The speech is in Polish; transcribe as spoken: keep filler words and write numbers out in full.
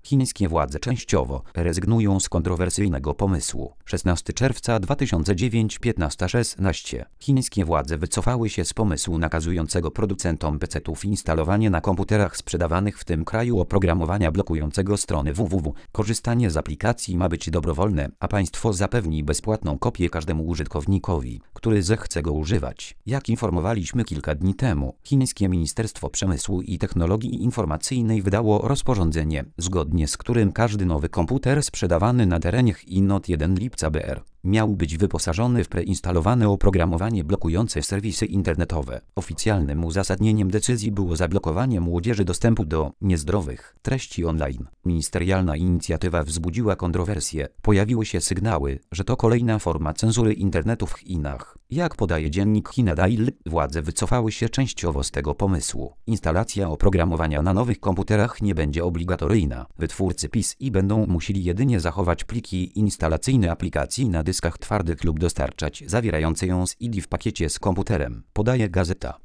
Chińskie władze częściowo rezygnują z kontrowersyjnego pomysłu. szesnastego czerwca dwa tysiące dziewiątego piętnaście szesnaście. Chińskie władze wycofały się z pomysłu nakazującego producentom pecetów instalowanie na komputerach sprzedawanych w tym kraju oprogramowania blokującego strony www. Korzystanie z aplikacji ma być dobrowolne, a państwo zapewni bezpłatną kopię każdemu użytkownikowi, który zechce go używać. Jak informowaliśmy kilka dni temu, chińskie Ministerstwo Przemysłu i Technologii Informacyjnej wydało rozporządzenie, zgodnie z którym każdy nowy komputer sprzedawany na terenie Chin od pierwszego lipca B R miał być wyposażony w preinstalowane oprogramowanie blokujące serwisy internetowe. Oficjalnym uzasadnieniem decyzji było zablokowanie młodzieży dostępu do niezdrowych treści online. Ministerialna inicjatywa wzbudziła kontrowersje. Pojawiły się sygnały, że to kolejna forma cenzury internetu w Chinach. Jak podaje dziennik China Daily, władze wycofały się częściowo z tego pomysłu. Instalacja oprogramowania na nowych komputerach nie będzie obligatoryjna. Wytwórcy P C będą musieli jedynie zachować pliki instalacyjne aplikacji na dyskach twardych lub dostarczać zawierające ją z I D w pakiecie z komputerem, podaje gazeta.